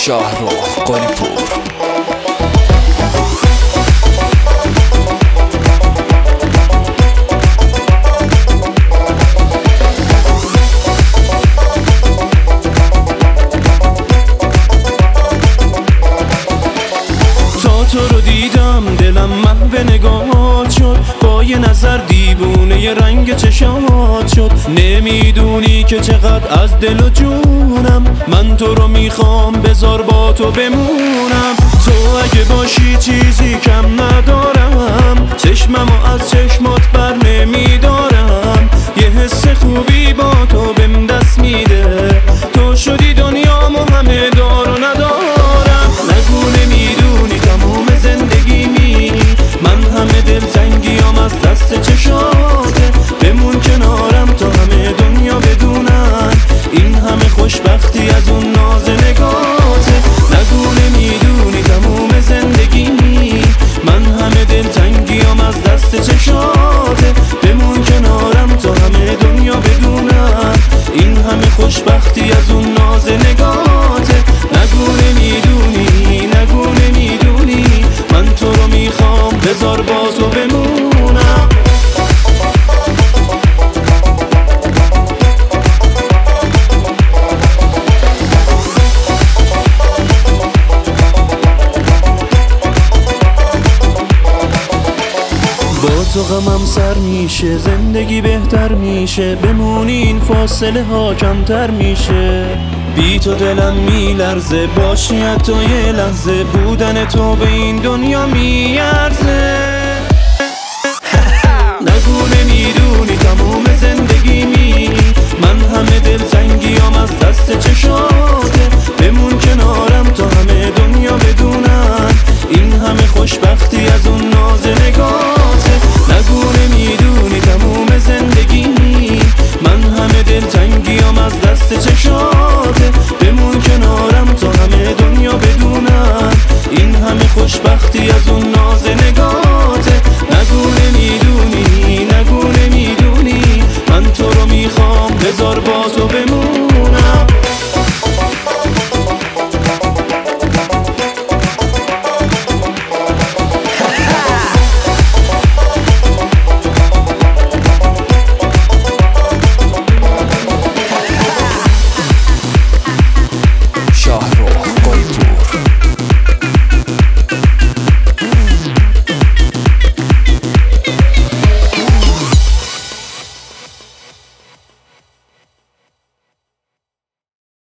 شاهرخ قلی‌پور. تو رو دیدم دلم محو نگاهات شد، با یه نظر دیوونه ی رنگ چشات شد. نمیدونی که چقدر از دل و جونم من تو رو میخوام، بذار با تو بمونم. تو اگه باشی چیزی کم ندارم، چشممو از چشمات بر نمیدارم. یه حس خوبی با تو بهم دست میده، تو شدی دنیامو همه دار و ندارم. نگو نمیدونی تموم زندگیمی، من همه دلتنگیام از دست چشاته. بمون کنارم تا همه دنیا بدونن، این همه خوشبختی از اون ناز نگاته. نگو نمیدونی تموم زندگیمی، من همه دلتنگیام از دست چشاته. بمون کنارم تا همه دنیا بدونن، این همه خوشبختی از اون ناز نگاته. نگو نمیدونی، نگو نمیدونی، من تو رو میخوام، بذار با تو بمونم. با تو غمم سر میشه، زندگی بهتر میشه. بمونی این فاصله ها کمتر میشه. بی تو دلم میلرزه، باشی حتی یه لحظه، بودن تو به این دنیا میارزه.